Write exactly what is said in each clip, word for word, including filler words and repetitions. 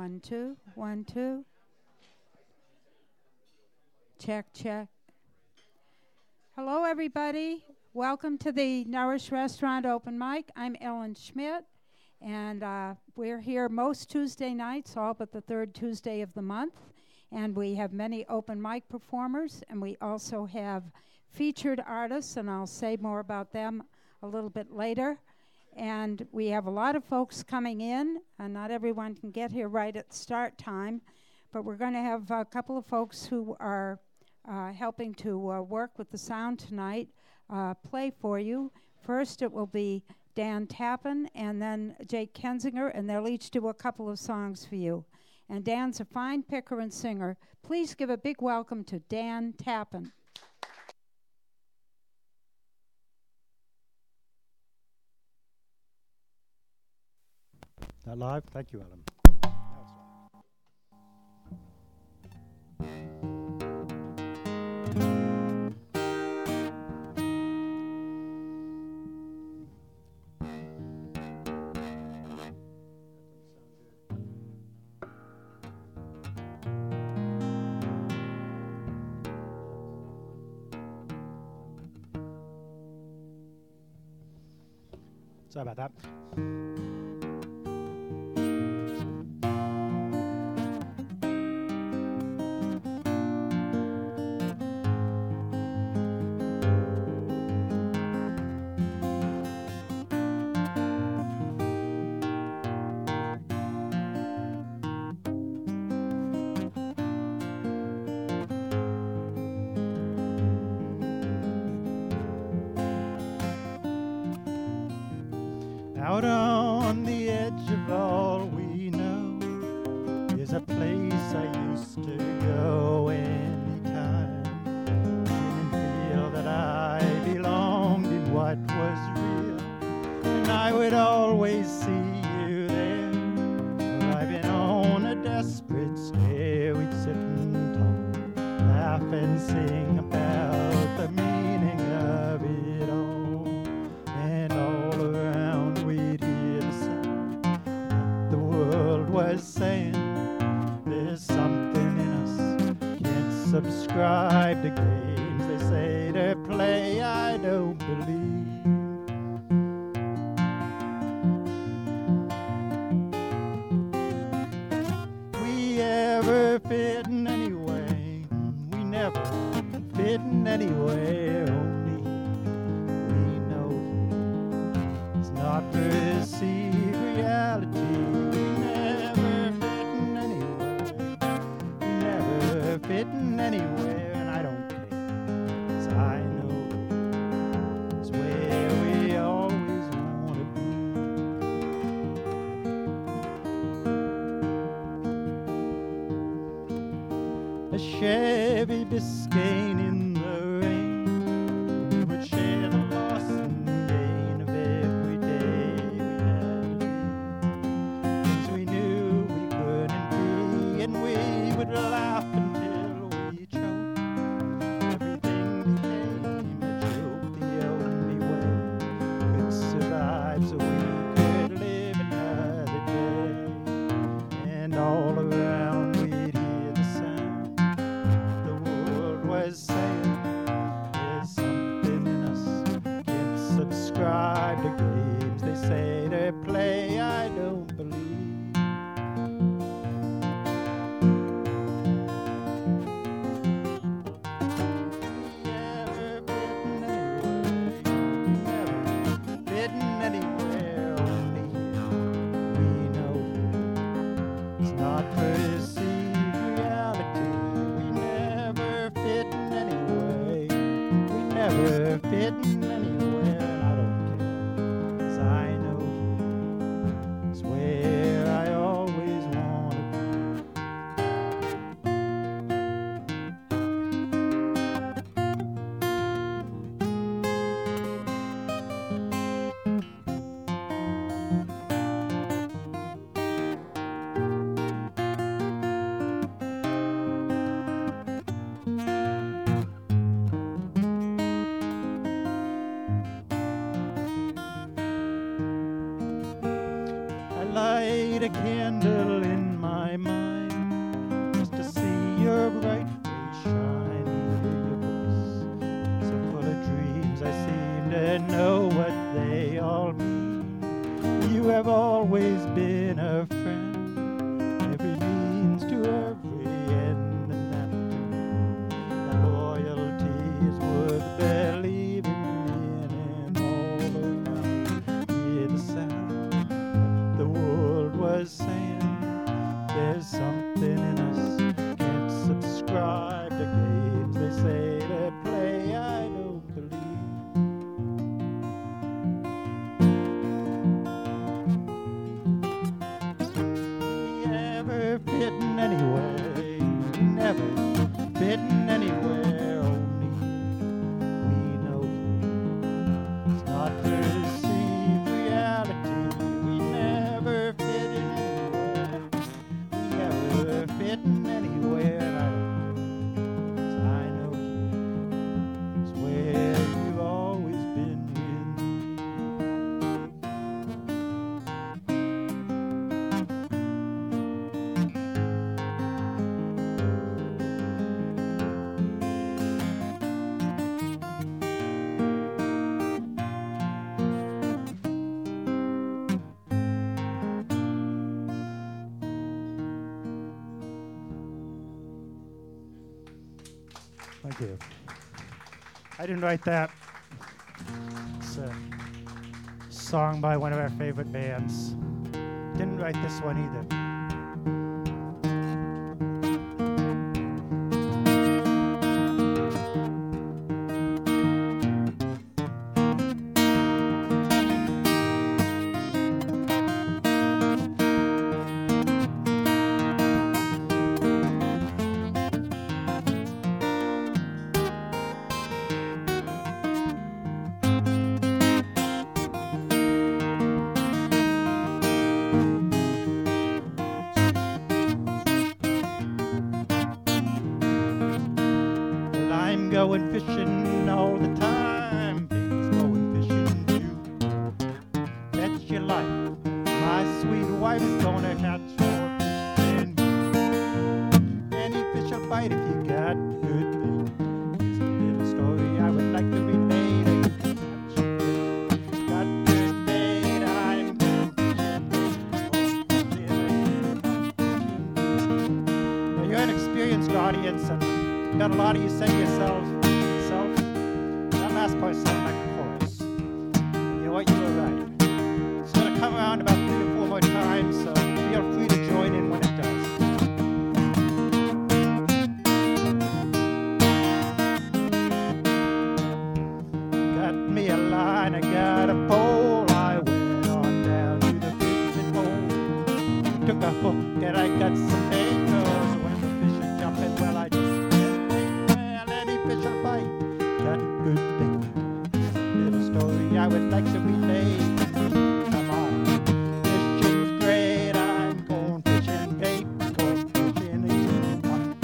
One, two, one, two. Check, check. Hello, everybody. Welcome to the Nourish Restaurant Open Mic. I'm Ellen Schmidt, and uh, we're here most Tuesday nights, all but the third Tuesday of the month. And we have many open mic performers, and we also have featured artists, and I'll say more about them a little bit later. And we have a lot of folks coming in, and not everyone can get here right at start time, but we're going to have a couple of folks who are uh, helping to uh, work with the sound tonight uh, play for you. First, it will be Dan Tappan and then Jake Kensinger, and they'll each do a couple of songs for you. And Dan's a fine picker and singer. Please give a big welcome to Dan Tappan. That live? Thank you, Ellen. Sorry about that. Out on the edge of all we know is a place I used to go anytime. Didn't feel that I belonged in what was real, and I would always see you there. Well, I've been on a desperate stare. We'd sit and talk, laugh and sing about the meaning of it all, and all around we'd hear the sound the world was saying. There's something in us, can't subscribe to games they say to play. I don't believe. We ever fit in any way, we never fit in anywhere. Only we know it's not perceived reality. We never fit in anywhere, we never fit in anywhere, and I don't care, 'cause I know it's where we always want to be. A Chevy Biscayne in the rain, we would share the loss and gain of every day we had to be. Things we knew we couldn't be, and we would laugh until we choked. Everything became a joke, the only way we could survive so we could live another day. And all around we'd hear the sound the world was saying. There's something in us, can't subscribe to games they say to play. I don't believe. We never fit in anywhere, we never fit in anywhere. Only here we know it's not perceived reality. We never fit in anyway, we never fit in anywhere, and I don't care, 'cause I know it's where I always want to light a candle in my were bright, they shine, hear your voice. So full of dreams, I seem to know what they all mean. You have always been a friend, every means to every end, and that to me, that loyalty is worth believing in. And all around, hear the sound the world was saying, there's something in us, can't subscribe to games they say to play. I don't believe. We ever fitting anywhere, never fitting anywhere, only we know it's not perceived reality. We never fit in anywhere, we never fitting anywhere. And I know, 'cause I know it's where you've always been with me. Thank you. I didn't write that. It's a song by one of our favorite bands. Didn't write this one either. Well, I'm going fishing all the time. Baby's going fishing too. That's your life. My sweet wife is gonna catch more fish than you. Any fish will bite if you got good bait. Here's a little story I would like to relate. Got good bait, I'm going fishing. Going fishing. Now, you're an experienced audience, and got a lot of you say to yourself, self, that last part sounded like a chorus. You know what? You were right. It's going to come around about three or four more times, so feel free to join in when it does. Got me a line, I got a pole. I went on down to the fishing hole. Took a hook and I got some bait. 'Cause when the fish are jumping, well, I just can't wait. Well, any fish will bite. Got good bait. Little story I would like to relate. Come on, fishing's great. I'm going fishing bait. Going fishing again.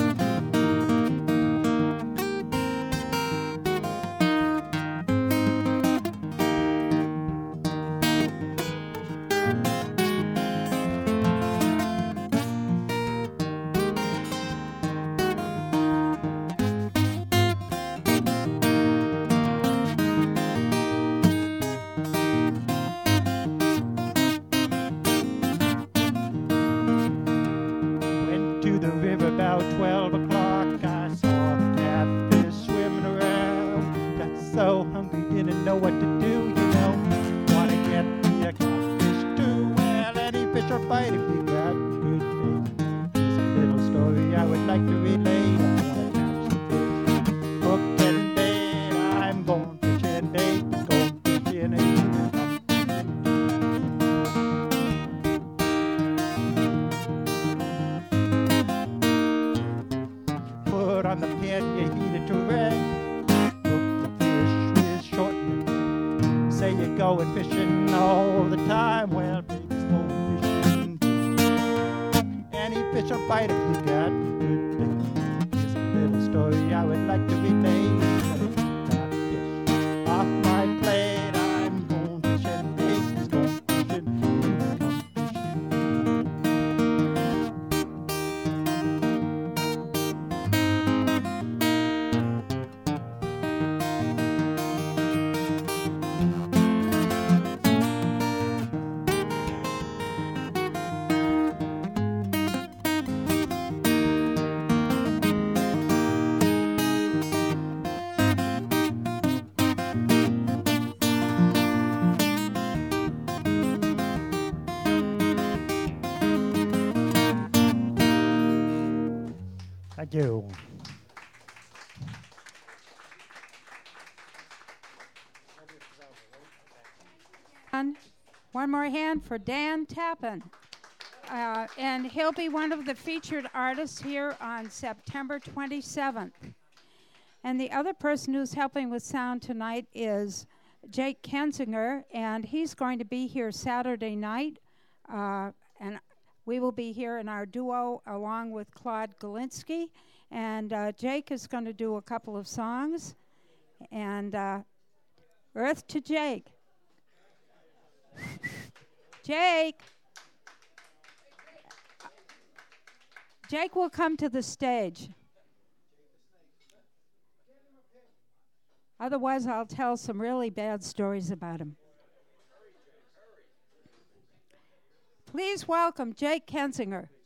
Went to the river about twelve o'clock. I saw the catfish swimming around. Got so hungry, didn't know what to do, you know. Wanna get me a catfish too. Well, any fish will bite if you got good bait. Here's a little story I would like to relate. I wanna catch some fish, hook and bait. I'm going fishing bait, going fishing again. Put on the pin, you heat it to red. Hook the fish with short and say you're going fishing all the time. Well, baby's going fishing too. Any fish will bite if you got good bait. Here's a little story I would like to relate. Got fish off my plate. I'm going fishing, baby's going fishing. Come fishing. Thank you. And one more hand for Dan Tappan. Uh, and he'll be one of the featured artists here on September twenty-seventh. And the other person who's helping with sound tonight is Jake Kensinger, and he's going to be here Saturday night. Uh, and we will be here in our duo along with Claude Galinsky. And uh, Jake is going to do a couple of songs. And uh, Earth to Jake. Jake. Jake will come to the stage. Otherwise, I'll tell some really bad stories about him. Please welcome Jake Kensinger.